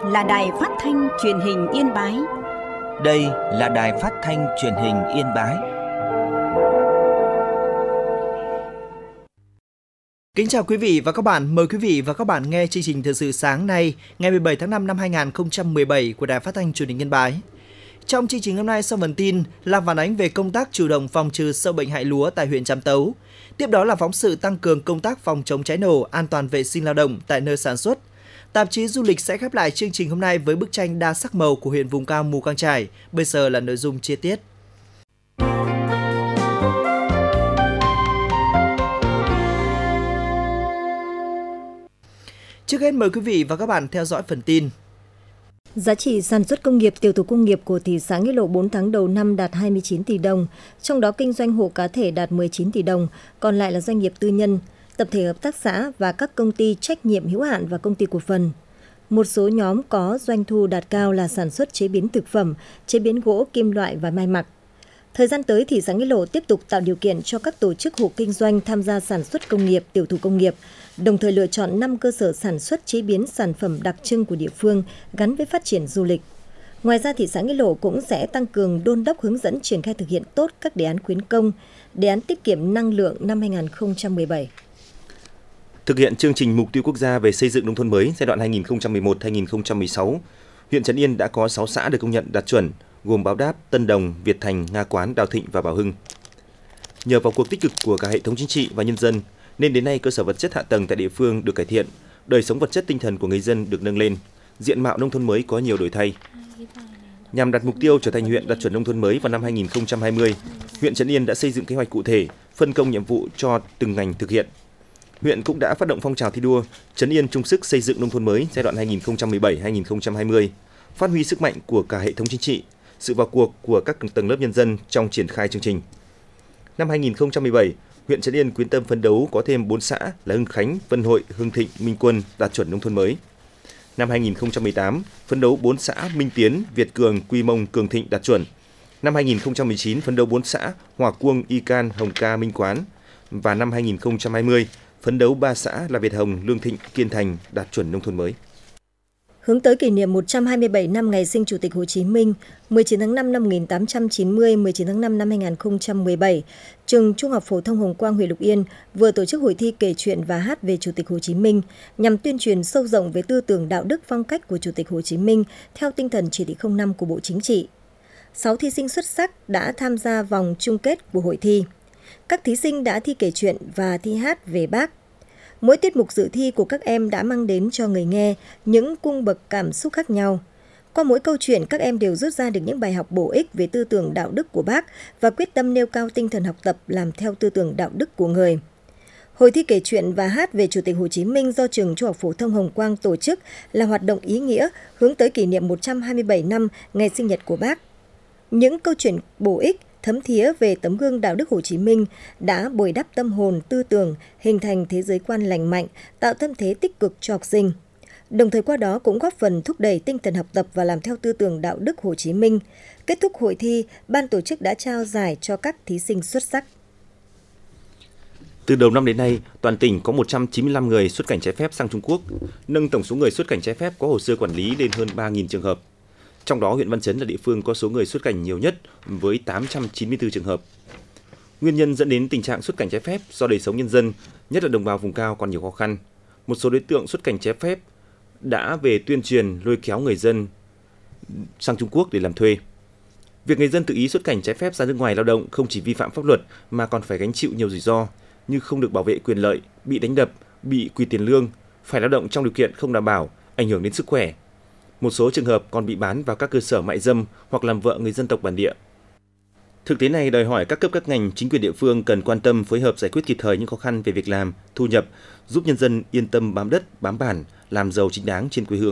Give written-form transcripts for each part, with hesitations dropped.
là Đài Phát thanh Truyền hình Yên Bái. Đây là Đài Phát thanh Truyền hình Yên Bái. Kính chào quý vị và các bạn, mời quý vị và các bạn nghe chương trình thời sự sáng nay, ngày 17 tháng 5 năm 2017 của Đài Phát thanh Truyền hình Yên Bái. Trong chương trình hôm nay sau phần tin là phản ánh về công tác chủ động phòng trừ sâu bệnh hại lúa tại huyện Trạm Tấu. Tiếp đó là phóng sự tăng cường công tác phòng chống cháy nổ, an toàn vệ sinh lao động tại nơi sản xuất. Tạp chí Du lịch sẽ khép lại chương trình hôm nay với bức tranh đa sắc màu của huyện vùng cao Mù Cang Chải. Bây giờ là nội dung chi tiết. Trước hết mời quý vị và các bạn theo dõi phần tin. Giá trị sản xuất công nghiệp, tiêu thụ công nghiệp của thị xã Nghĩa Lộ 4 tháng đầu năm đạt 29 tỷ đồng, trong đó kinh doanh hộ cá thể đạt 19 tỷ đồng, còn lại là doanh nghiệp tư nhân, tập thể hợp tác xã và các công ty trách nhiệm hữu hạn và công ty cổ phần. Một số nhóm có doanh thu đạt cao là sản xuất chế biến thực phẩm, chế biến gỗ, kim loại và may mặc. Thời gian tới, thị xã Nghĩa Lộ tiếp tục tạo điều kiện cho các tổ chức hộ kinh doanh tham gia sản xuất công nghiệp, tiểu thủ công nghiệp, đồng thời lựa chọn 5 cơ sở sản xuất chế biến sản phẩm đặc trưng của địa phương gắn với phát triển du lịch. Ngoài ra, thị xã Nghĩa Lộ cũng sẽ tăng cường đôn đốc hướng dẫn triển khai thực hiện tốt các đề án khuyến công, đề án tiết kiệm năng lượng năm 2017. Thực hiện chương trình mục tiêu quốc gia về xây dựng nông thôn mới giai đoạn 2011-2016, huyện Trấn Yên đã có 6 xã được công nhận đạt chuẩn, gồm Báo Đáp, Tân Đồng, Việt Thành, Nga Quán, Đào Thịnh và Bảo Hưng. Nhờ vào cuộc tích cực của cả hệ thống chính trị và nhân dân, nên đến nay cơ sở vật chất hạ tầng tại địa phương được cải thiện, đời sống vật chất tinh thần của người dân được nâng lên, diện mạo nông thôn mới có nhiều đổi thay. Nhằm đặt mục tiêu trở thành huyện đạt chuẩn nông thôn mới vào năm 2020, huyện Trấn Yên đã xây dựng kế hoạch cụ thể, phân công nhiệm vụ cho từng ngành thực hiện. Huyện cũng đã phát động phong trào thi đua Trấn Yên chung sức xây dựng nông thôn mới giai đoạn 2017-2020, phát huy sức mạnh của cả hệ thống chính trị, sự vào cuộc của các tầng lớp nhân dân trong triển khai chương trình. Năm 2017, huyện Trấn Yên quyết tâm phấn đấu có thêm 4 xã là Hưng Khánh, Vân Hội, Hưng Thịnh, Minh Quân đạt chuẩn nông thôn mới. Năm 2018, phấn đấu 4 xã Minh Tiến, Việt Cường, Quy Mông, Cường Thịnh đạt chuẩn. Năm 2019, phấn đấu 4 xã Hòa Cuông, Y Can, Hồng Ca, Minh Quán. Và năm 2020, phấn đấu 3 xã là Việt Hồng, Lương Thịnh, Kiên Thành đạt chuẩn nông thôn mới. Hướng tới kỷ niệm 127 năm ngày sinh Chủ tịch Hồ Chí Minh, 19 tháng 5 năm 1890, 19 tháng 5 năm 2017, trường Trung học phổ thông Hồng Quang, huyện Lục Yên vừa tổ chức hội thi kể chuyện và hát về Chủ tịch Hồ Chí Minh nhằm tuyên truyền sâu rộng về tư tưởng đạo đức phong cách của Chủ tịch Hồ Chí Minh theo tinh thần chỉ thị 05 của Bộ Chính trị. 6 thí sinh xuất sắc đã tham gia vòng chung kết của hội thi. Các thí sinh đã thi kể chuyện và thi hát về Bác. Mỗi tiết mục dự thi của các em đã mang đến cho người nghe những cung bậc cảm xúc khác nhau. Qua mỗi câu chuyện, các em đều rút ra được những bài học bổ ích về tư tưởng đạo đức của Bác và quyết tâm nêu cao tinh thần học tập làm theo tư tưởng đạo đức của người. Hội thi kể chuyện và hát về Chủ tịch Hồ Chí Minh do trường Trung học phổ thông Hồng Quang tổ chức là hoạt động ý nghĩa hướng tới kỷ niệm 127 năm ngày sinh nhật của Bác. Những câu chuyện bổ ích, thấm thía về tấm gương đạo đức Hồ Chí Minh đã bồi đắp tâm hồn, tư tưởng, hình thành thế giới quan lành mạnh, tạo tâm thế tích cực cho học sinh. Đồng thời qua đó cũng góp phần thúc đẩy tinh thần học tập và làm theo tư tưởng đạo đức Hồ Chí Minh. Kết thúc hội thi, ban tổ chức đã trao giải cho các thí sinh xuất sắc. Từ đầu năm đến nay, toàn tỉnh có 195 người xuất cảnh trái phép sang Trung Quốc, nâng tổng số người xuất cảnh trái phép có hồ sơ quản lý lên hơn 3.000 trường hợp. Trong đó, huyện Văn Chấn là địa phương có số người xuất cảnh nhiều nhất với 894 trường hợp. Nguyên nhân dẫn đến tình trạng xuất cảnh trái phép do đời sống nhân dân, nhất là đồng bào vùng cao còn nhiều khó khăn. Một số đối tượng xuất cảnh trái phép đã về tuyên truyền lôi kéo người dân sang Trung Quốc để làm thuê. Việc người dân tự ý xuất cảnh trái phép ra nước ngoài lao động không chỉ vi phạm pháp luật mà còn phải gánh chịu nhiều rủi ro như không được bảo vệ quyền lợi, bị đánh đập, bị quỵt tiền lương, phải lao động trong điều kiện không đảm bảo, ảnh hưởng đến sức khỏe. Một số trường hợp còn bị bán vào các cơ sở mại dâm hoặc làm vợ người dân tộc bản địa. Thực tế này đòi hỏi các cấp các ngành, chính quyền địa phương cần quan tâm phối hợp giải quyết kịp thời những khó khăn về việc làm, thu nhập, giúp nhân dân yên tâm bám đất, bám bản, làm giàu chính đáng trên quê hương.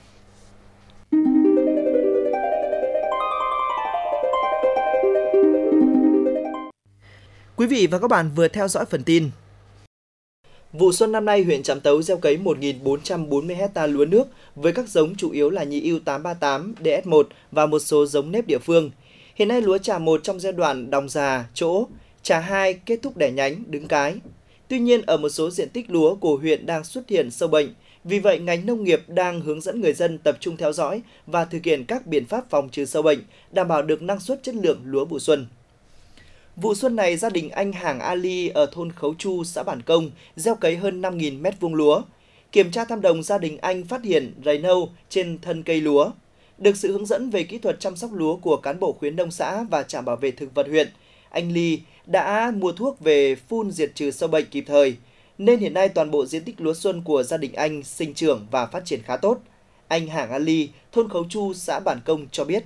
Quý vị và các bạn vừa theo dõi phần tin. Vụ xuân năm nay, huyện Trạm Tấu gieo cấy 1.440 hecta lúa nước với các giống chủ yếu là nhị ưu 838, DS1 và một số giống nếp địa phương. Hiện nay lúa trà 1 trong giai đoạn đòng già, trỗ, trà 2 kết thúc đẻ nhánh, đứng cái. Tuy nhiên, ở một số diện tích lúa của huyện đang xuất hiện sâu bệnh, Vì vậy, ngành nông nghiệp đang hướng dẫn người dân tập trung theo dõi và thực hiện các biện pháp phòng trừ sâu bệnh, đảm bảo được năng suất chất lượng lúa vụ xuân. Vụ xuân này, gia đình anh Hàng Ali ở thôn Khấu Chu, xã Bản Công gieo cấy hơn 5.000 m2 lúa. Kiểm tra thăm đồng, gia đình anh phát hiện rầy nâu trên thân cây lúa. Được sự hướng dẫn về kỹ thuật chăm sóc lúa của cán bộ khuyến nông xã và trạm bảo vệ thực vật huyện, anh Ly đã mua thuốc về phun diệt trừ sâu bệnh kịp thời, nên hiện nay toàn bộ diện tích lúa xuân của gia đình anh sinh trưởng và phát triển khá tốt. Anh Hàng Ali, thôn Khấu Chu, xã Bản Công cho biết.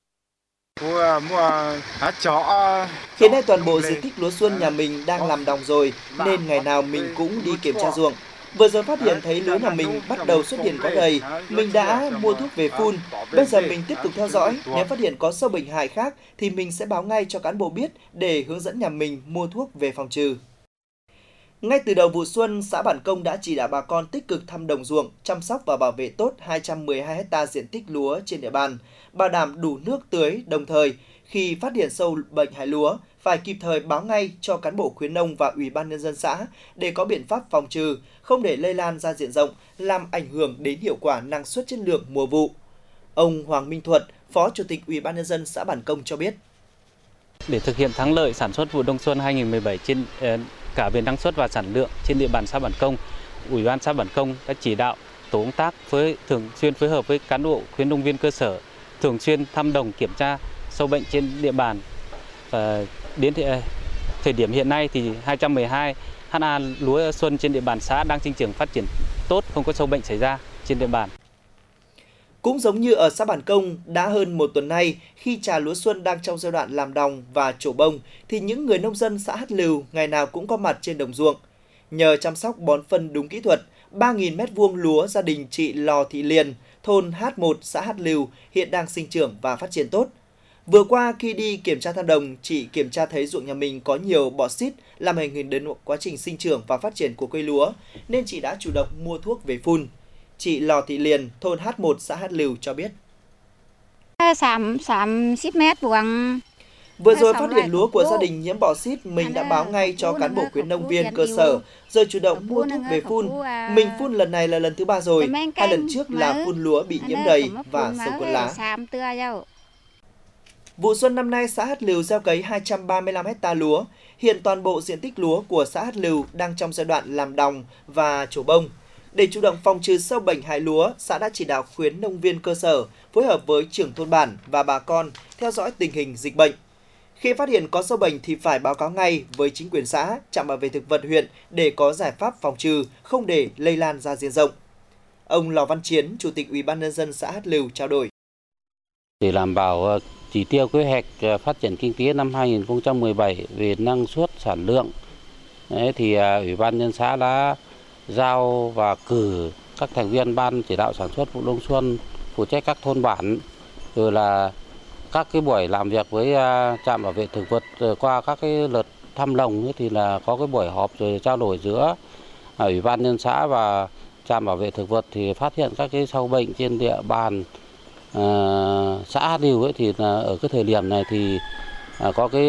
Hiện nay toàn bộ diện tích lúa xuân nhà mình đang làm đồng rồi, nên ngày nào mình cũng đi kiểm tra ruộng. Vừa rồi phát hiện thấy lúa nhà mình bắt đầu xuất hiện có rầy, mình đã mua thuốc về phun. Bây giờ mình tiếp tục theo dõi, nếu phát hiện có sâu bệnh hại khác thì mình sẽ báo ngay cho cán bộ biết để hướng dẫn nhà mình mua thuốc về phòng trừ. Ngay từ đầu vụ xuân, xã Bản Công đã chỉ đạo bà con tích cực thăm đồng ruộng, chăm sóc và bảo vệ tốt 212 ha diện tích lúa trên địa bàn, bảo đảm đủ nước tưới, đồng thời khi phát hiện sâu bệnh hại lúa phải kịp thời báo ngay cho cán bộ khuyến nông và Ủy ban nhân dân xã để có biện pháp phòng trừ, không để lây lan ra diện rộng, làm ảnh hưởng đến hiệu quả năng suất chất lượng mùa vụ. Ông Hoàng Minh Thuật, Phó Chủ tịch Ủy ban nhân dân xã Bản Công cho biết. Để thực hiện thắng lợi sản xuất vụ đông xuân 2017 cả về năng suất và sản lượng trên địa bàn xã Bản Công, Ủy ban xã Bản Công đã chỉ đạo tổ công tác thường xuyên phối hợp với cán bộ khuyến nông viên cơ sở, thường xuyên thăm đồng kiểm tra sâu bệnh trên địa bàn. Và đến thời điểm hiện nay thì 212 ha lúa xuân trên địa bàn xã đang sinh trưởng phát triển tốt, không có sâu bệnh xảy ra trên địa bàn. Cũng giống như ở xã Bản Công, đã hơn một tuần nay, khi trà lúa xuân đang trong giai đoạn làm đồng và trổ bông, thì những người nông dân xã Hát Lừu ngày nào cũng có mặt trên đồng ruộng. Nhờ chăm sóc bón phân đúng kỹ thuật, 3.000 m2 lúa gia đình chị Lò Thị Liền, thôn H1, xã Hát Lừu hiện đang sinh trưởng và phát triển tốt. Vừa qua, khi đi kiểm tra thăm đồng, chị kiểm tra thấy ruộng nhà mình có nhiều bọ xít làm ảnh hưởng đến quá trình sinh trưởng và phát triển của cây lúa, nên chị đã chủ động mua thuốc về phun. Chị Lò Thị Liền, thôn H1, xã Hát Lừu cho biết. Vừa rồi phát hiện lúa của gia đình nhiễm bọ xít, mình đã báo ngay cho cán bộ khuyến nông viên cơ sở, rồi chủ động mua thuốc về phun. Mình phun lần này là lần thứ 3 rồi, 2 lần trước là phun lúa bị nhiễm đầy và sâu cuốn lá. Vụ xuân năm nay, xã Hát Lừu gieo cấy 235 ha lúa. Hiện toàn bộ diện tích lúa của xã Hát Lừu đang trong giai đoạn làm đồng và trổ bông. Để chủ động phòng trừ sâu bệnh hại lúa, xã đã chỉ đạo khuyến nông viên cơ sở phối hợp với trưởng thôn bản và bà con theo dõi tình hình dịch bệnh. Khi phát hiện có sâu bệnh thì phải báo cáo ngay với chính quyền xã, trạm bảo vệ thực vật huyện để có giải pháp phòng trừ, không để lây lan ra diện rộng. Ông Lò Văn Chiến, Chủ tịch Ủy ban nhân dân xã Hát Lừu trao đổi. Để đảm bảo chỉ tiêu quy hoạch phát triển kinh tế năm 2017 về năng suất sản lượng, thì Ủy ban nhân xã đã giao và cử các thành viên ban chỉ đạo sản xuất vụ đông xuân phụ trách các thôn bản, rồi là các cái buổi làm việc với trạm bảo vệ thực vật qua các cái lượt thăm đồng thì là có cái buổi họp rồi trao đổi giữa Ủy ban nhân xã và trạm bảo vệ thực vật thì phát hiện các cái sâu bệnh trên địa bàn xã Hát Lừu thì là ở cái thời điểm này thì có cái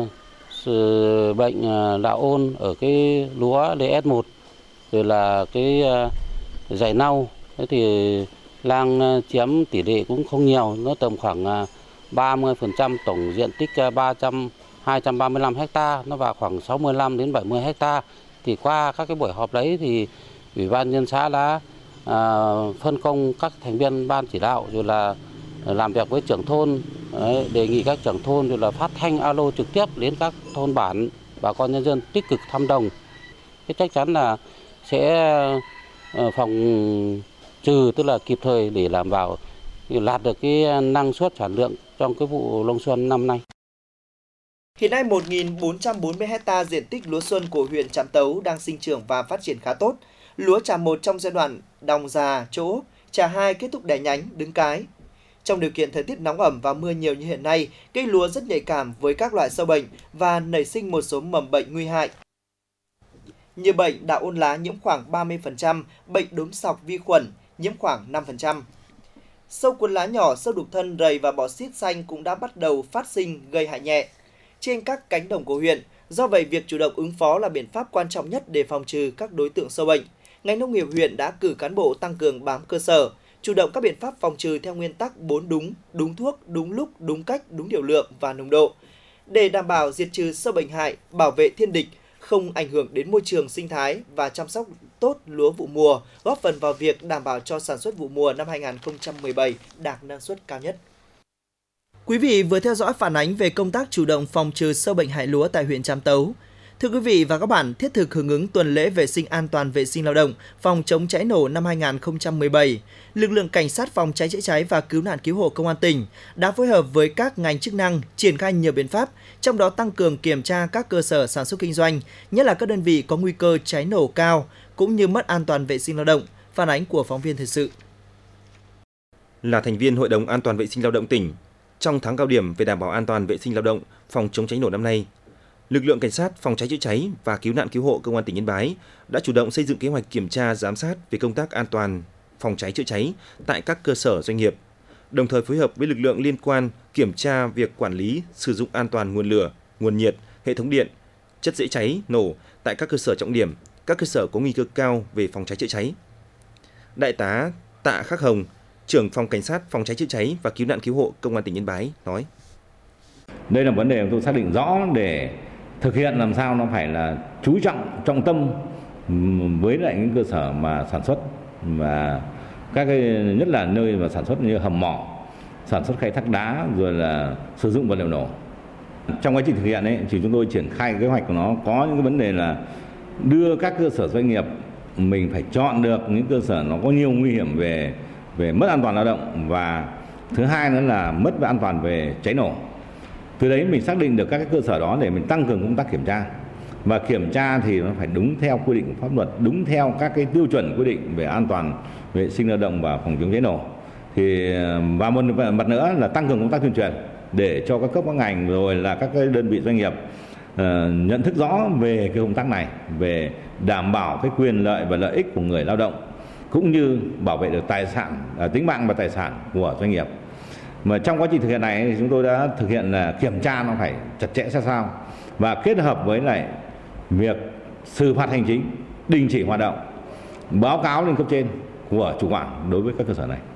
bệnh đạo ôn ở cái lúa DS1, rồi là cái rầy nâu thì đang chiếm tỷ lệ cũng không nhiều, nó tầm khoảng 30% tổng diện tích 235 ha, nó vào khoảng 65 đến 70 ha. Thì qua các cái buổi họp đấy thì Ủy ban nhân xã đã phân công các thành viên ban chỉ đạo, rồi là làm việc với trưởng thôn, đề nghị các trưởng thôn rồi là phát thanh alo trực tiếp đến các thôn bản, bà con nhân dân tích cực thăm đồng. Thế chắc chắn là sẽ phòng trừ, tức là kịp thời để đảm bảo đạt được cái năng suất sản lượng trong cái vụ đông xuân năm nay. Hiện nay 1.440 ha diện tích lúa xuân của huyện Trạm Tấu đang sinh trưởng và phát triển khá tốt. Lúa Trà 1 trong giai đoạn đồng già chỗ, Trà 2 kết thúc đẻ nhánh, đứng cái. Trong điều kiện thời tiết nóng ẩm và mưa nhiều như hiện nay, cây lúa rất nhạy cảm với các loại sâu bệnh và nảy sinh một số mầm bệnh nguy hại. Như bệnh đạo ôn lá nhiễm khoảng 30%, bệnh đốm sọc vi khuẩn nhiễm khoảng 5%. Sâu cuốn lá nhỏ, sâu đục thân, rầy và bọ xít xanh cũng đã bắt đầu phát sinh gây hại nhẹ trên các cánh đồng của huyện. Do vậy, việc chủ động ứng phó là biện pháp quan trọng nhất để phòng trừ các đối tượng sâu bệnh. ngành nông nghiệp huyện đã cử cán bộ tăng cường bám cơ sở, chủ động các biện pháp phòng trừ theo nguyên tắc 4 đúng, đúng thuốc, đúng lúc, đúng cách, đúng điều lượng và nồng độ, để đảm bảo diệt trừ sâu bệnh hại, bảo vệ thiên địch, không ảnh hưởng đến môi trường sinh thái và chăm sóc tốt lúa vụ mùa, góp phần vào việc đảm bảo cho sản xuất vụ mùa năm 2017 đạt năng suất cao nhất. Quý vị vừa theo dõi phản ánh về công tác chủ động phòng trừ sâu bệnh hại lúa tại huyện Trạm Tấu. Thưa quý vị và các bạn, thiết thực hưởng ứng tuần lễ vệ sinh an toàn vệ sinh lao động, phòng chống cháy nổ năm 2017, lực lượng cảnh sát phòng cháy chữa cháy và cứu nạn cứu hộ công an tỉnh đã phối hợp với các ngành chức năng triển khai nhiều biện pháp, trong đó tăng cường kiểm tra các cơ sở sản xuất kinh doanh, nhất là các đơn vị có nguy cơ cháy nổ cao cũng như mất an toàn vệ sinh lao động. Phản ánh của phóng viên thời sự. Là thành viên Hội đồng An toàn vệ sinh lao động tỉnh, trong tháng cao điểm về đảm bảo an toàn vệ sinh lao động, phòng chống cháy nổ năm nay, lực lượng cảnh sát phòng cháy chữa cháy và cứu nạn cứu hộ công an tỉnh Yên Bái đã chủ động xây dựng kế hoạch kiểm tra giám sát về công tác an toàn phòng cháy chữa cháy tại các cơ sở doanh nghiệp, đồng thời phối hợp với lực lượng liên quan kiểm tra việc quản lý sử dụng an toàn nguồn lửa, nguồn nhiệt, hệ thống điện, chất dễ cháy, nổ tại các cơ sở trọng điểm, các cơ sở có nguy cơ cao về phòng cháy chữa cháy. Đại tá Tạ Khắc Hồng, trưởng phòng cảnh sát phòng cháy chữa cháy và cứu nạn cứu hộ công an tỉnh Yên Bái nói: Đây là vấn đề tôi xác định rõ để thực hiện làm sao nó phải là chú trọng, trọng tâm với lại những cơ sở mà sản xuất và các cái nhất là nơi mà sản xuất như hầm mỏ, sản xuất khai thác đá rồi là sử dụng vật liệu nổ. Trong quá trình thực hiện ấy thì chúng tôi triển khai kế hoạch của nó có những cái vấn đề là đưa các cơ sở doanh nghiệp mình phải chọn được những cơ sở nó có nhiều nguy hiểm về mất an toàn lao động và thứ hai nữa là mất về an toàn về cháy nổ. Từ đấy mình xác định được các cái cơ sở đó để mình tăng cường công tác kiểm tra. Và kiểm tra thì nó phải đúng theo quy định của pháp luật, đúng theo các cái tiêu chuẩn quy định về an toàn vệ sinh lao động và phòng chống cháy nổ. Thì và một mặt nữa là tăng cường công tác tuyên truyền để cho các cấp các ngành rồi là các cái đơn vị doanh nghiệp nhận thức rõ về cái công tác này, về đảm bảo cái quyền lợi và lợi ích của người lao động cũng như bảo vệ được tài sản, tính mạng và tài sản của doanh nghiệp. Mà trong quá trình thực hiện này thì chúng tôi đã thực hiện là kiểm tra nó phải chặt chẽ sát sao và kết hợp với lại việc xử phạt hành chính, đình chỉ hoạt động, báo cáo lên cấp trên của chủ quản đối với các cơ sở này.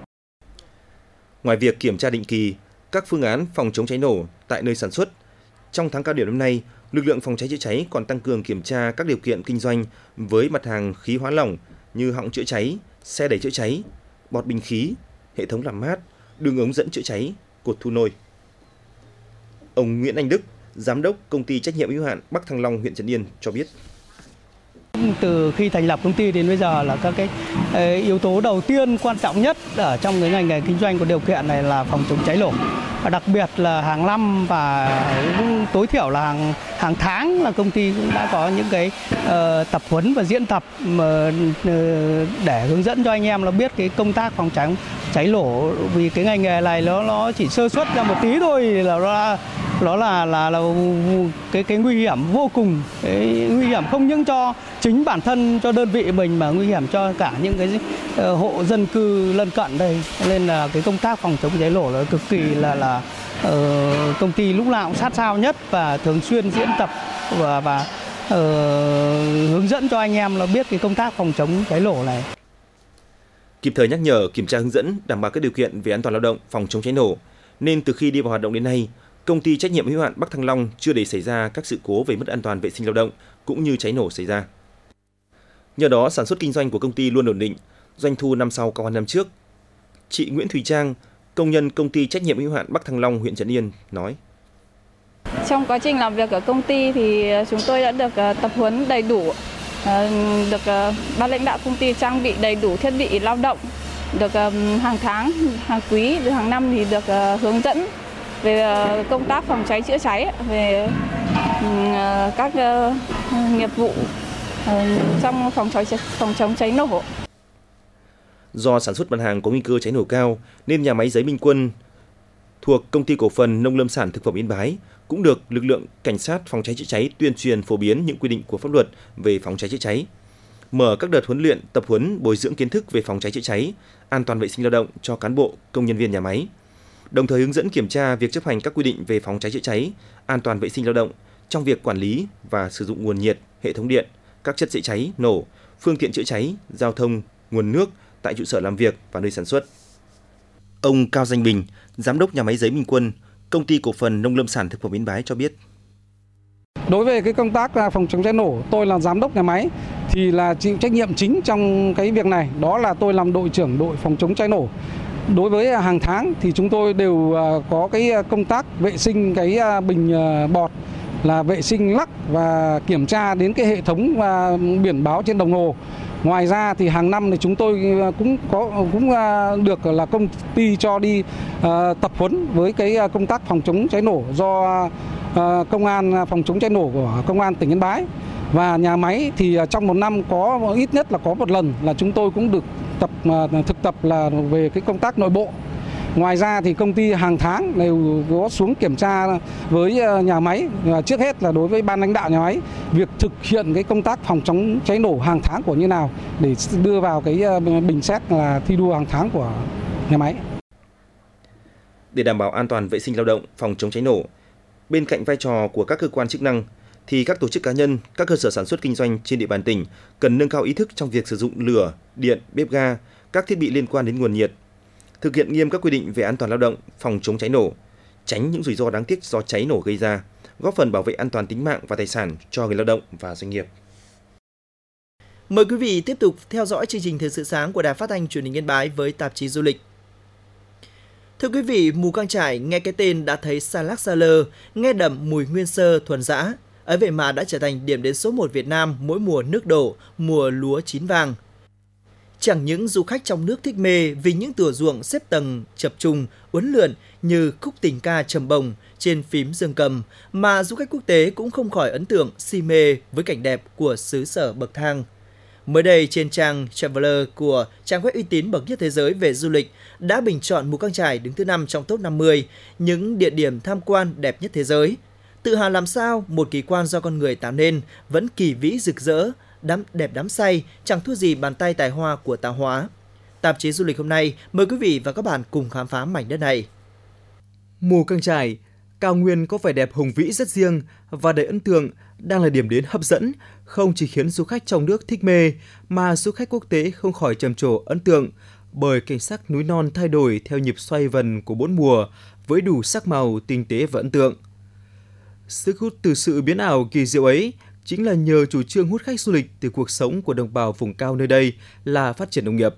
Ngoài việc kiểm tra định kỳ các phương án phòng chống cháy nổ tại nơi sản xuất, trong tháng cao điểm năm nay, lực lượng phòng cháy chữa cháy còn tăng cường kiểm tra các điều kiện kinh doanh với mặt hàng khí hóa lỏng như họng chữa cháy, xe đẩy chữa cháy, bọt bình khí, hệ thống làm mát, đường ống dẫn chữa cháy, cột thu nôi. Ông Nguyễn Anh Đức, giám đốc công ty trách nhiệm hữu hạn Bắc Thăng Long, huyện Trấn Yên cho biết: Từ khi thành lập công ty đến bây giờ là các cái yếu tố đầu tiên quan trọng nhất ở trong cái ngành nghề kinh doanh của điều kiện này là phòng chống cháy nổ. Và đặc biệt là hàng năm và tối thiểu là hàng tháng là công ty cũng đã có những cái tập huấn và diễn tập để hướng dẫn cho anh em là biết cái công tác phòng chống cháy nổ, vì cái ngành nghề này nó chỉ sơ suất ra một tí thôi là nó là cái nguy hiểm vô cùng, cái nguy hiểm không những cho chính bản thân, cho đơn vị mình mà nguy hiểm cho cả những cái hộ dân cư lân cận đây. Nên là cái công tác phòng chống cháy nổ là cực kỳ là công ty lúc nào cũng sát sao nhất và thường xuyên diễn tập và hướng dẫn cho anh em là biết cái công tác phòng chống cháy nổ này. Kịp thời nhắc nhở, kiểm tra hướng dẫn đảm bảo các điều kiện về an toàn lao động, phòng chống cháy nổ, nên từ khi đi vào hoạt động đến nay, công ty trách nhiệm hữu hạn Bắc Thăng Long chưa để xảy ra các sự cố về mất an toàn vệ sinh lao động cũng như cháy nổ xảy ra. Nhờ đó, sản xuất kinh doanh của công ty luôn ổn định, doanh thu năm sau cao hơn năm trước. Chị Nguyễn Thùy Trang, công nhân công ty trách nhiệm hữu hạn Bắc Thăng Long, huyện Trấn Yên nói: Trong quá trình làm việc ở công ty thì chúng tôi đã được tập huấn đầy đủ, được ban lãnh đạo công ty trang bị đầy đủ thiết bị lao động, được hàng tháng, hàng quý, hàng năm thì được hướng dẫn về công tác phòng cháy chữa cháy, về các nghiệp vụ trong phòng chống cháy nổ. Do sản xuất mặt hàng có nguy cơ cháy nổ cao nên nhà máy giấy Minh Quân thuộc Công ty Cổ phần Nông lâm sản Thực phẩm Yên Bái cũng được lực lượng cảnh sát phòng cháy chữa cháy tuyên truyền phổ biến những quy định của pháp luật về phòng cháy chữa cháy, mở các đợt huấn luyện, tập huấn bồi dưỡng kiến thức về phòng cháy chữa cháy, an toàn vệ sinh lao động cho cán bộ, công nhân viên nhà máy. Đồng thời hướng dẫn kiểm tra việc chấp hành các quy định về phòng cháy chữa cháy, an toàn vệ sinh lao động trong việc quản lý và sử dụng nguồn nhiệt, hệ thống điện, các chất dễ cháy, nổ, phương tiện chữa cháy, giao thông, nguồn nước tại trụ sở làm việc và nơi sản xuất. Ông Cao Danh Bình, Giám đốc nhà máy giấy Minh Quân, Công ty Cổ phần Nông lâm sản Thực phẩm Yên Bái cho biết. Đối với cái công tác phòng chống cháy nổ, tôi là giám đốc nhà máy thì là chịu trách nhiệm chính trong cái việc này, đó là tôi làm đội trưởng đội phòng chống cháy nổ. Đối với hàng tháng thì chúng tôi đều có cái công tác vệ sinh cái bình bọt, là vệ sinh lắc và kiểm tra đến cái hệ thống biển báo trên đồng hồ. Ngoài ra thì hàng năm thì chúng tôi cũng được là công ty cho đi tập huấn với cái công tác phòng chống cháy nổ do công an phòng chống cháy nổ của công an tỉnh Yên Bái. Và nhà máy thì trong một năm có ít nhất là có một lần là chúng tôi cũng được thực tập là về cái công tác nội bộ. Ngoài ra thì công ty hàng tháng đều có xuống kiểm tra với nhà máy, trước hết là đối với ban lãnh đạo nhà máy, việc thực hiện cái công tác phòng chống cháy nổ hàng tháng của như nào để đưa vào cái bình xét là thi đua hàng tháng của nhà máy. Để đảm bảo an toàn vệ sinh lao động, phòng chống cháy nổ, bên cạnh vai trò của các cơ quan chức năng thì các tổ chức cá nhân, các cơ sở sản xuất kinh doanh trên địa bàn tỉnh cần nâng cao ý thức trong việc sử dụng lửa, điện, bếp ga, các thiết bị liên quan đến nguồn nhiệt, thực hiện nghiêm các quy định về an toàn lao động, phòng chống cháy nổ, tránh những rủi ro đáng tiếc do cháy nổ gây ra, góp phần bảo vệ an toàn tính mạng và tài sản cho người lao động và doanh nghiệp. Mời quý vị tiếp tục theo dõi chương trình Thời sự sáng của Đài Phát thanh Truyền hình Yên Bái với tạp chí du lịch. Thưa quý vị, Mù Căng Chải nghe cái tên đã thấy xa lắc xa lơ, nghe đậm mùi nguyên sơ thuần dã. Ấy vậy mà đã trở thành điểm đến số 1 Việt Nam mỗi mùa nước đổ, mùa lúa chín vàng. Chẳng những du khách trong nước thích mê vì những thửa ruộng xếp tầng chập trùng, uốn lượn như khúc tình ca trầm bồng trên phím dương cầm, mà du khách quốc tế cũng không khỏi ấn tượng, si mê với cảnh đẹp của xứ sở bậc thang. Mới đây, trên trang Traveler của trang web uy tín bậc nhất thế giới về du lịch đã bình chọn Mù Căng Chải đứng thứ 5 trong top 50 những địa điểm tham quan đẹp nhất thế giới. Tự hào làm sao một kỳ quan do con người tạo nên vẫn kỳ vĩ rực rỡ, đẹp đắm say, chẳng thua gì bàn tay tài hoa của tạo hóa. Tạp chí du lịch hôm nay mời quý vị và các bạn cùng khám phá mảnh đất này. Mù Căng Chải, cao nguyên có vẻ đẹp hùng vĩ rất riêng và đầy ấn tượng, đang là điểm đến hấp dẫn, không chỉ khiến du khách trong nước thích mê, mà du khách quốc tế không khỏi trầm trồ ấn tượng bởi cảnh sắc núi non thay đổi theo nhịp xoay vần của 4 mùa với đủ sắc màu tinh tế và ấn tượng. Sức hút từ sự biến ảo kỳ diệu ấy chính là nhờ chủ trương hút khách du lịch từ cuộc sống của đồng bào vùng cao nơi đây là phát triển nông nghiệp.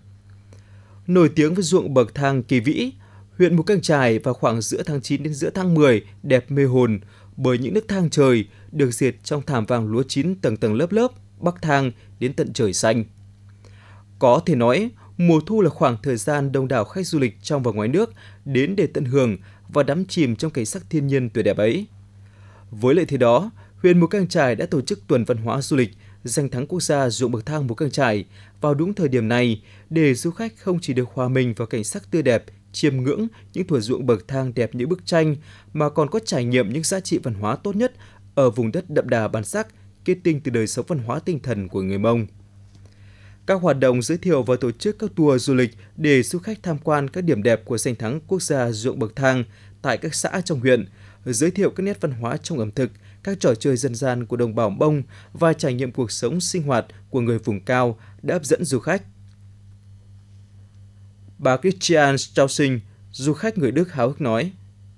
Nổi tiếng với ruộng bậc thang kỳ vĩ, huyện Mù Căng Chải vào khoảng giữa tháng 9 đến giữa tháng 10 đẹp mê hồn bởi những nấc thang trời được dệt trong thảm vàng lúa chín tầng tầng lớp lớp, bắc thang đến tận trời xanh. Có thể nói, mùa thu là khoảng thời gian đông đảo khách du lịch trong và ngoài nước đến để tận hưởng và đắm chìm trong cảnh sắc thiên nhiên tuyệt đẹp ấy. Với lợi thế đó, huyện Mù Căng Chải đã tổ chức tuần văn hóa du lịch danh thắng quốc gia ruộng bậc thang Mù Căng Chải vào đúng thời điểm này để du khách không chỉ được hòa mình vào cảnh sắc tươi đẹp, chiêm ngưỡng những thửa ruộng bậc thang đẹp như bức tranh mà còn có trải nghiệm những giá trị văn hóa tốt nhất ở vùng đất đậm đà bản sắc, kết tinh từ đời sống văn hóa tinh thần của người Mông. Các hoạt động giới thiệu và tổ chức các tour du lịch để du khách tham quan các điểm đẹp của danh thắng quốc gia ruộng bậc thang tại các xã trong huyện, giới thiệu các nét văn hóa trong ẩm thực, các trò chơi dân gian của đồng bào Mông và trải nghiệm cuộc sống sinh hoạt của người vùng cao đã hấp dẫn du khách. Bà Christian Strausing, du khách người Đức háo hức nói: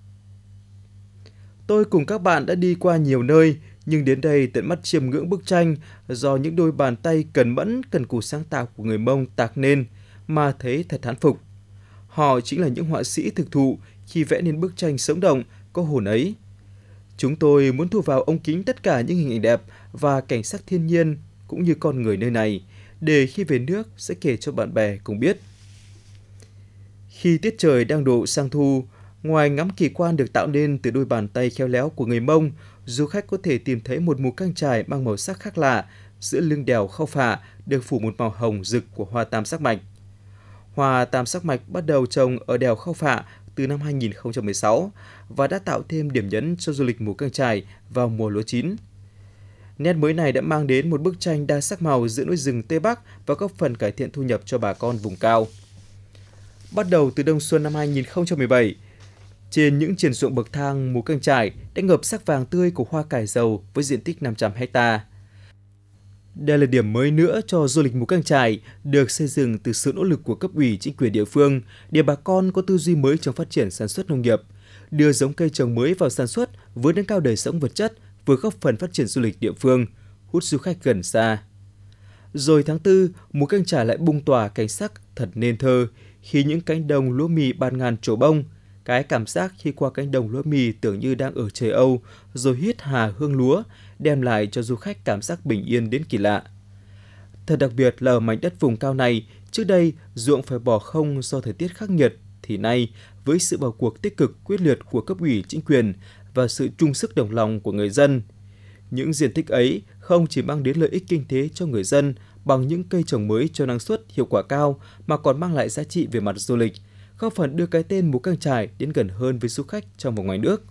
"Tôi cùng các bạn đã đi qua nhiều nơi, nhưng đến đây tận mắt chiêm ngưỡng bức tranh do những đôi bàn tay cần mẫn, cần cù sáng tạo của người Mông tạc nên mà thấy thật thán phục. Họ chính là những họa sĩ thực thụ khi vẽ nên bức tranh sống động, có hồn ấy. Chúng tôi muốn thu vào ống kính tất cả những hình ảnh đẹp và cảnh sắc thiên nhiên cũng như con người nơi này, để khi về nước sẽ kể cho bạn bè cùng biết." Khi tiết trời đang độ sang thu, ngoài ngắm kỳ quan được tạo nên từ đôi bàn tay khéo léo của người Mông, du khách có thể tìm thấy một Mù Căng Chải mang màu sắc khác lạ giữa lưng đèo Khao Phạ được phủ một màu hồng rực của hoa tam sắc mạch. Hoa tam sắc mạch bắt đầu trồng ở đèo Khao Phạ từ năm 2016 và đã tạo thêm điểm nhấn cho du lịch Mù Căng Chải vào mùa lúa chín. Nét mới này đã mang đến một bức tranh đa sắc màu giữa núi rừng Tây Bắc và góp phần cải thiện thu nhập cho bà con vùng cao. Bắt đầu từ đông xuân năm 2017, trên những triển ruộng bậc thang Mù Căng Chải đã ngập sắc vàng tươi của hoa cải dầu với diện tích 500 ha. Đây là điểm mới nữa cho du lịch Mù Căng Chải, được xây dựng từ sự nỗ lực của cấp ủy chính quyền địa phương để bà con có tư duy mới trong phát triển sản xuất nông nghiệp, đưa giống cây trồng mới vào sản xuất với nâng cao đời sống vật chất, vừa góp phần phát triển du lịch địa phương, hút du khách gần xa. Rồi tháng 4, Mù Căng Chải lại bung tỏa cảnh sắc thật nên thơ khi những cánh đồng lúa mì bạt ngàn trổ bông. Cái cảm giác khi qua cánh đồng lúa mì tưởng như đang ở trời Âu, rồi hít hà hương lúa, đem lại cho du khách cảm giác bình yên đến kỳ lạ. Thật đặc biệt là ở mảnh đất vùng cao này, trước đây ruộng phải bỏ không do thời tiết khắc nghiệt, thì nay với sự vào cuộc tích cực quyết liệt của cấp ủy chính quyền và sự chung sức đồng lòng của người dân, những diện tích ấy không chỉ mang đến lợi ích kinh tế cho người dân bằng những cây trồng mới cho năng suất hiệu quả cao mà còn mang lại giá trị về mặt du lịch, góp phần đưa cái tên Mù Căng Chải đến gần hơn với du khách trong và ngoài nước.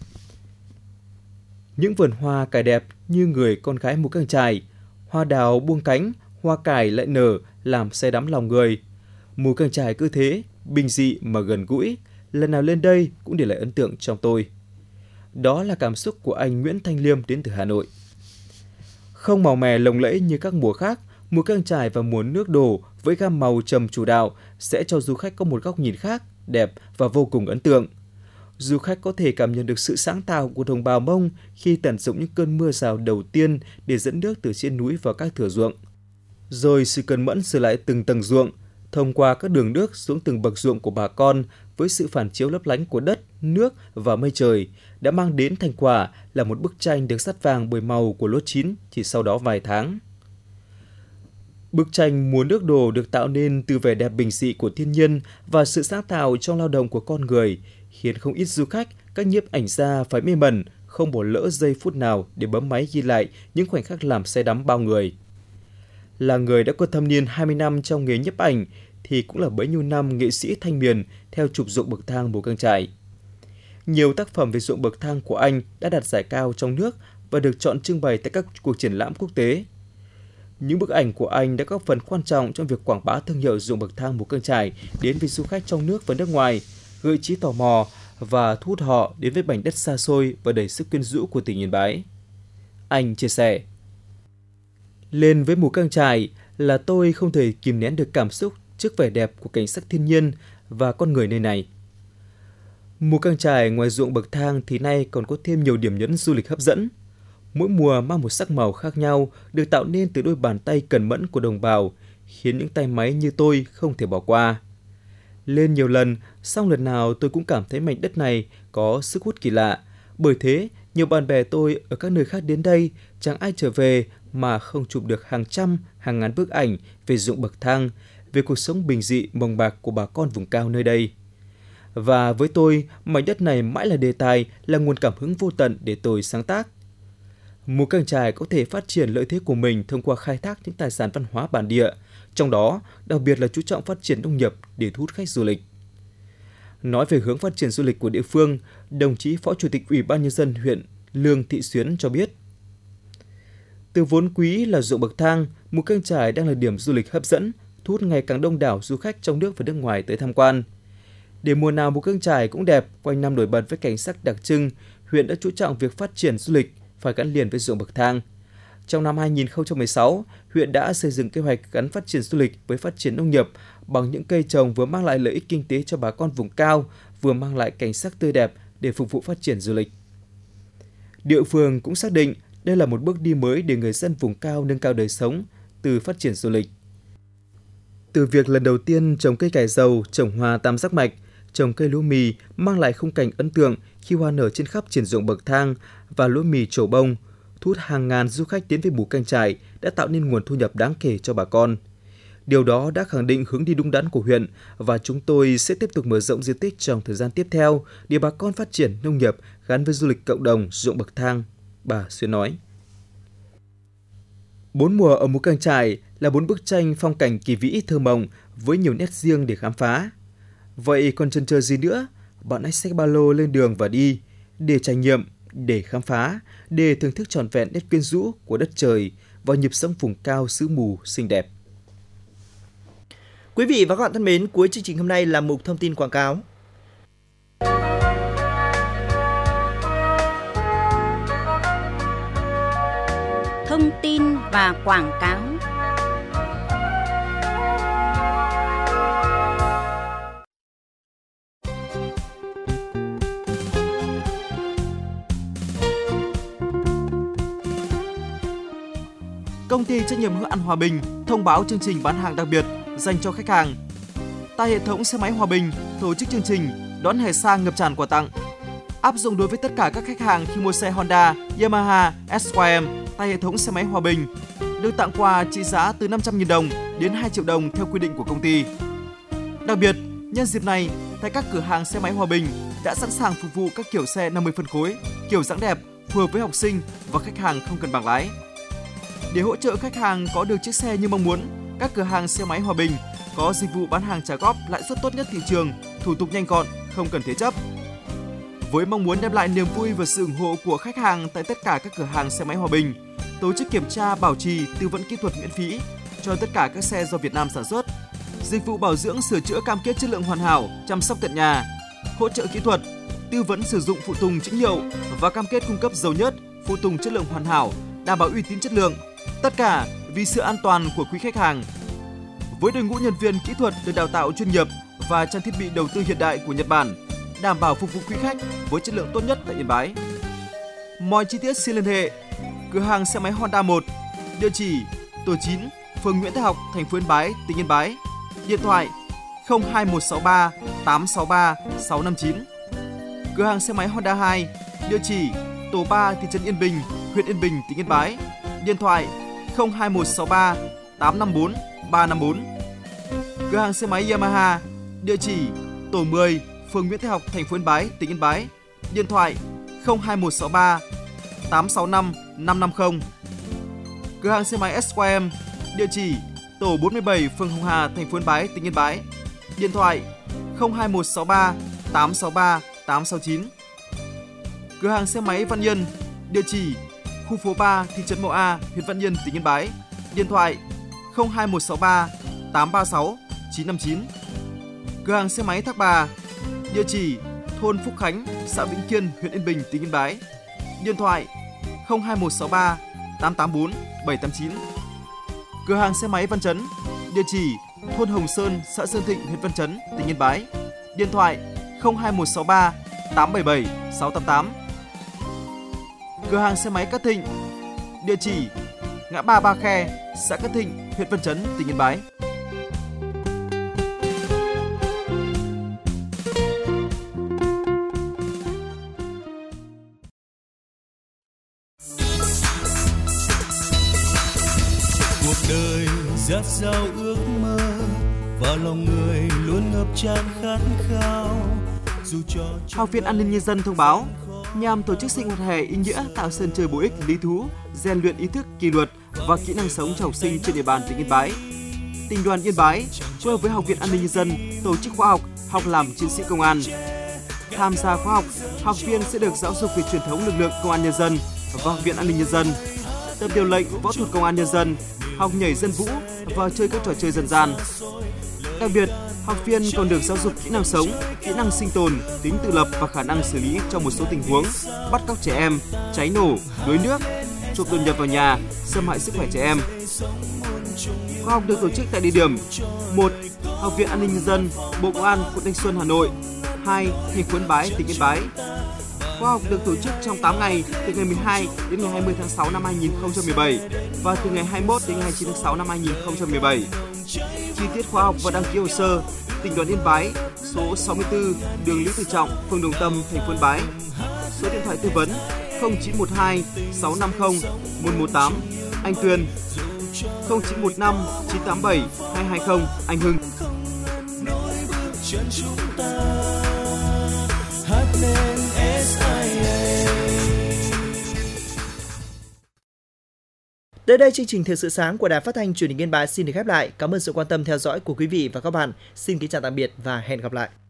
Những vườn hoa cải đẹp như người con gái Mù Căng Chải, hoa đào buông cánh, hoa cải lại nở làm say đắm lòng người. Mù Căng Chải cứ thế, bình dị mà gần gũi, lần nào lên đây cũng để lại ấn tượng trong tôi. Đó là cảm xúc của anh Nguyễn Thanh Liêm đến từ Hà Nội. Không màu mè lộng lẫy như các mùa khác, Mù Căng Chải vào mùa nước đổ với gam màu trầm chủ đạo sẽ cho du khách có một góc nhìn khác, đẹp và vô cùng ấn tượng. Du khách có thể cảm nhận được sự sáng tạo của đồng bào Mông khi tận dụng những cơn mưa rào đầu tiên để dẫn nước từ trên núi vào các thửa ruộng. Rồi sự cẩn mẫn sửa lại từng tầng ruộng, thông qua các đường nước xuống từng bậc ruộng của bà con với sự phản chiếu lấp lánh của đất, nước và mây trời đã mang đến thành quả là một bức tranh được dắt vàng bởi màu của lúa chín chỉ sau đó vài tháng. Bức tranh mùa nước đổ được tạo nên từ vẻ đẹp bình dị của thiên nhiên và sự sáng tạo trong lao động của con người, khiến không ít du khách, các nhiếp ảnh gia phải mê mẩn, không bỏ lỡ giây phút nào để bấm máy ghi lại những khoảnh khắc làm say đắm bao người. Là người đã có thâm niên 20 năm trong nghề nhiếp ảnh, thì cũng là bấy nhiêu năm nghệ sĩ thanh miền theo chụp ruộng bậc thang Mù Căng Chải. Nhiều tác phẩm về ruộng bậc thang của anh đã đạt giải cao trong nước và được chọn trưng bày tại các cuộc triển lãm quốc tế. Những bức ảnh của anh đã góp phần quan trọng trong việc quảng bá thương hiệu ruộng bậc thang Mù Căng Chải đến với du khách trong nước và nước ngoài, gợi trí tò mò và thu hút họ đến với mảnh đất xa xôi và đầy sức quyến rũ của tỉnh Yên Bái. Anh chia sẻ: lên với Mù Căng Chải là tôi không thể kìm nén được cảm xúc trước vẻ đẹp của cảnh sắc thiên nhiên và con người nơi này. Mù Căng Chải ngoài ruộng bậc thang thì nay còn có thêm nhiều điểm nhấn du lịch hấp dẫn. Mỗi mùa mang một sắc màu khác nhau được tạo nên từ đôi bàn tay cẩn mẫn của đồng bào, khiến những tay máy như tôi không thể bỏ qua. Lên nhiều lần, song lần nào tôi cũng cảm thấy mảnh đất này có sức hút kỳ lạ. Bởi thế, nhiều bạn bè tôi ở các nơi khác đến đây, chẳng ai trở về mà không chụp được hàng trăm, hàng ngàn bức ảnh về ruộng bậc thang, về cuộc sống bình dị, mộc mạc của bà con vùng cao nơi đây. Và với tôi, mảnh đất này mãi là đề tài, là nguồn cảm hứng vô tận để tôi sáng tác. Mù Căng Chải có thể phát triển lợi thế của mình thông qua khai thác những tài sản văn hóa bản địa, trong đó đặc biệt là chú trọng phát triển nông nghiệp để thu hút khách du lịch. Nói về hướng phát triển du lịch của địa phương, đồng chí Phó Chủ tịch Ủy ban Nhân dân huyện Lương Thị Xuyến cho biết: từ vốn quý là ruộng bậc thang, Mù Căng Chải đang là điểm du lịch hấp dẫn, thu hút ngày càng đông đảo du khách trong nước và nước ngoài tới tham quan. Để mùa nào Mù Căng Chải cũng đẹp, quanh năm nổi bật với cảnh sắc đặc trưng, huyện đã chú trọng việc phát triển du lịch phải gắn liền với ruộng bậc thang. Trong năm 2016, huyện đã xây dựng kế hoạch gắn phát triển du lịch với phát triển nông nghiệp bằng những cây trồng vừa mang lại lợi ích kinh tế cho bà con vùng cao, vừa mang lại cảnh sắc tươi đẹp để phục vụ phát triển du lịch. Địa phương cũng xác định đây là một bước đi mới để người dân vùng cao nâng cao đời sống từ phát triển du lịch. Từ việc lần đầu tiên trồng cây cải dầu, trồng hoa tam giác mạch, trồng cây lúa mì mang lại khung cảnh ấn tượng khi hoa nở trên khắp triển ruộng bậc thang và lúa mì trổ bông, thu hút hàng ngàn du khách đến với Mù Căng Chải đã tạo nên nguồn thu nhập đáng kể cho bà con. Điều đó đã khẳng định hướng đi đúng đắn của huyện và chúng tôi sẽ tiếp tục mở rộng diện tích trong thời gian tiếp theo để bà con phát triển nông nghiệp gắn với du lịch cộng đồng ruộng bậc thang, bà Xuyến nói. 4 mùa ở Mù Căng Chải là 4 bức tranh phong cảnh kỳ vĩ thơ mộng với nhiều nét riêng để khám phá. Vậy còn chần chờ gì nữa? Bạn hãy xách ba lô lên đường và đi, để trải nghiệm, để khám phá, để thưởng thức trọn vẹn nét quyến rũ của đất trời và nhịp sống vùng cao xứ mù xinh đẹp. Quý vị và các bạn thân mến, cuối chương trình hôm nay là mục thông tin quảng cáo. thông tin và quảng cáo. Công ty trách nhiệm hữu hạn Hòa Bình thông báo chương trình bán hàng đặc biệt dành cho khách hàng. Tại hệ thống xe máy Hòa Bình tổ chức chương trình đón hè sang ngập tràn quà tặng, áp dụng đối với tất cả các khách hàng khi mua xe Honda, Yamaha, SYM tại hệ thống xe máy Hòa Bình, được tặng quà trị giá từ 500.000 đồng đến 2 triệu đồng theo quy định của công ty. Đặc biệt, nhân dịp này, tại các cửa hàng xe máy Hòa Bình đã sẵn sàng phục vụ các kiểu xe 50 phân khối, kiểu dáng đẹp, phù hợp với học sinh và khách hàng không cần bằng lái. Để hỗ trợ khách hàng có được chiếc xe như mong muốn, các cửa hàng xe máy Hòa Bình có dịch vụ bán hàng trả góp lãi suất tốt nhất thị trường, thủ tục nhanh gọn, không cần thế chấp. Với mong muốn đem lại niềm vui và sự ủng hộ của khách hàng tại tất cả các cửa hàng xe máy Hòa Bình, tổ chức kiểm tra, bảo trì, tư vấn kỹ thuật miễn phí cho tất cả các xe do Việt Nam sản xuất, dịch vụ bảo dưỡng sửa chữa cam kết chất lượng hoàn hảo, chăm sóc tận nhà, hỗ trợ kỹ thuật, tư vấn sử dụng phụ tùng chính hiệu và cam kết cung cấp dầu nhớt, phụ tùng chất lượng hoàn hảo, đảm bảo uy tín chất lượng. Tất cả vì sự an toàn của quý khách hàng. Với đội ngũ nhân viên kỹ thuật được đào tạo chuyên nghiệp và trang thiết bị đầu tư hiện đại của Nhật Bản, đảm bảo phục vụ quý khách với chất lượng tốt nhất tại Yên Bái. Mọi chi tiết xin liên hệ cửa hàng xe máy Honda 1, địa chỉ tổ 9, phường Nguyễn Thái Học, thành phố Yên Bái, tỉnh Yên Bái. Điện thoại 02163 863 659. Cửa hàng xe máy Honda 2, địa chỉ tổ 3, thị trấn Yên Bình, huyện Yên Bình, tỉnh Yên Bái. Điện thoại 02163 854 354. Cửa hàng xe máy Yamaha, địa chỉ tổ 10, phường Nguyễn Thái Học, thành phố Yên Bái, tỉnh Yên Bái. Điện thoại 02163 865 550. Cửa hàng xe máy SYM, địa chỉ tổ 47, phường Hồng Hà, thành phố Yên Bái, tỉnh Yên Bái. Điện thoại 02163 863 869. Cửa hàng xe máy Văn Yên, địa chỉ khu phố 3, thị trấn Mậu A, huyện Văn Yên, tỉnh Yên Bái. Điện thoại 02163 836 959. Cửa hàng xe máy Thác Bà, địa chỉ thôn Phúc Khánh, xã Vĩnh Kiên, huyện Yên Bình, tỉnh Yên Bái. Điện thoại 02163 884 789. Cửa hàng xe máy Văn Chấn, địa chỉ thôn Hồng Sơn, xã Sơn Thịnh, huyện Văn Chấn, tỉnh Yên Bái. Điện thoại 02163 877 688. Cửa hàng xe máy Cát Thịnh, địa chỉ ngã ba Ba Khe, xã Cát Thịnh, huyện Văn Chấn, tỉnh Yên Bái. Cuộc đời dạt dào ước mơ và lòng người luôn ngập tràn khát khao. Học viện An ninh Nhân dân thông báo nhằm tổ chức sinh hoạt hè ý nghĩa, tạo sân chơi bổ ích, lý thú, rèn luyện ý thức, kỷ luật và kỹ năng sống cho học sinh trên địa bàn tỉnh Yên Bái. Tỉnh đoàn Yên Bái phối hợp với Học viện An ninh Nhân dân tổ chức khóa học học làm chiến sĩ công an. Tham gia khóa học, học viên sẽ được giáo dục về truyền thống lực lượng công an nhân dân và Học viện An ninh Nhân dân, tập điều lệnh, võ thuật công an nhân dân, học nhảy dân vũ và chơi các trò chơi dân gian. Đặc biệt, học viên còn được giáo dục kỹ năng sống, kỹ năng sinh tồn, tính tự lập và khả năng xử lý trong một số tình huống bắt cóc trẻ em, cháy nổ, đuối nước, trộm đột nhập vào nhà, xâm hại sức khỏe trẻ em. Khóa học được tổ chức tại địa điểm: 1. Học viện An ninh Nhân dân, Bộ Công an, quận Thanh Xuân, Hà Nội. 2. Thành phố Yên Bái, tỉnh Yên Bái. Khóa học được tổ chức trong 8 ngày, từ ngày 12 đến ngày 20 tháng 6 năm 2017 và từ ngày 21 đến ngày 29 tháng 6 năm 2017. Chi tiết khóa học và đăng ký hồ sơ: Tỉnh đoàn Yên Bái, số 64, đường Lý Tự Trọng, phường Đồng Tâm, thành phố Yên Bái. Số điện thoại tư vấn 0912 650 118, anh Tuyền. 0915 987 220, anh Hưng. Tới đây chương trình Thời sự sáng của Đài Phát thanh Truyền hình Yên Bái xin được khép lại. Cảm ơn sự quan tâm theo dõi của quý vị và các bạn. Xin kính chào tạm biệt và hẹn gặp lại.